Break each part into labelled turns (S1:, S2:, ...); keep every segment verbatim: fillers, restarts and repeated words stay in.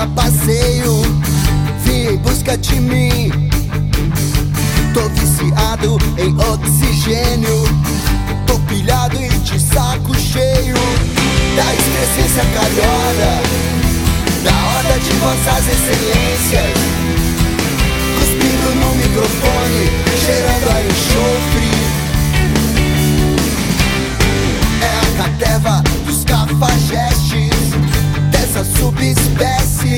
S1: a passeio, vim em busca de mim. Tô viciado em oxigênio, tô pilhado e de saco cheio da excrescência calhorda, da horda de vossas excelências, cuspindo no microfone, cheirando a enxofre. É a cateva dos cafajestes, dessa subespécie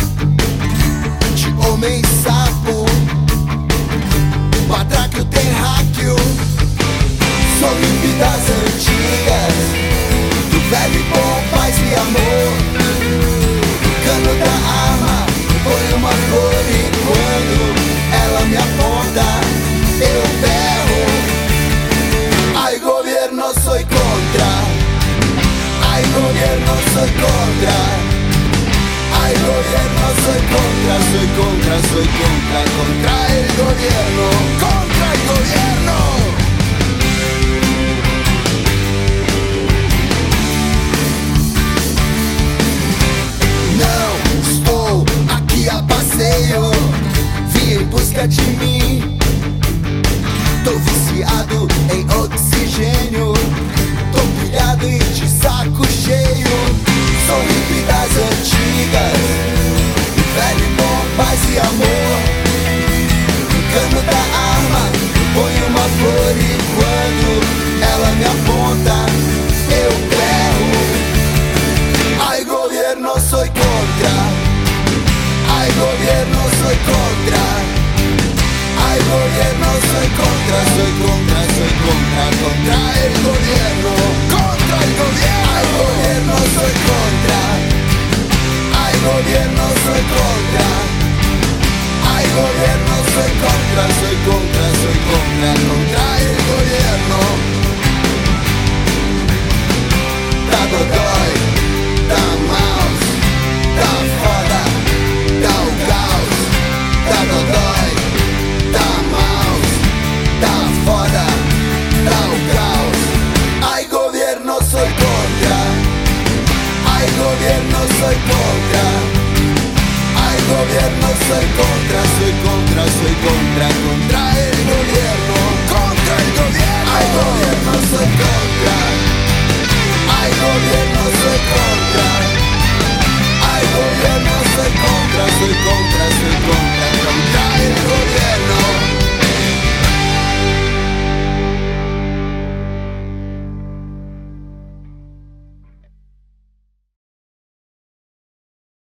S1: de homem-sapo, patráqueo terráqueo. Sou límpidas antigas, do velho e bom paz e amor. O cano da arma põe uma flor e quando ela me aponta, eu berro: ai governo, sou contra. Ai governo, sou contra. Ai governo, sou contra. Sou contra, sou contra, contra el gobierno. Contra el gobierno. Não estou aqui a passeio, vim em busca de mim. Tô viciado em oxigênio, tô pilhado e de saco cheio. Sou hippie das antigas, velho e bom paz e amor. No cano da arma põe uma flor e quando ela me aponta, eu berro: ai governo, sou contra. Ai governo, sou contra. Ai governo, sou contra. Sou contra, sou contra, contra el gobierno. Contra el gobierno. Ai governo, sou contra. Ai governo, sou contra. Ai governo, sou contra. Sou contra, sou contra, contra el gobierno. Tá dodói, tá mouse, tá foda, tá o caos. Tá dodói, tá mouse, tá foda, tá o caos. Ai governo, sou contra. Ai governo, sou contra. Ai governo, sou contra. Sou contra, sou contra, contra el gobierno. Contra el gobierno. Ai governo, sou contra. Ai governo, sou contra. Ai governo, sou contra. Sou contra,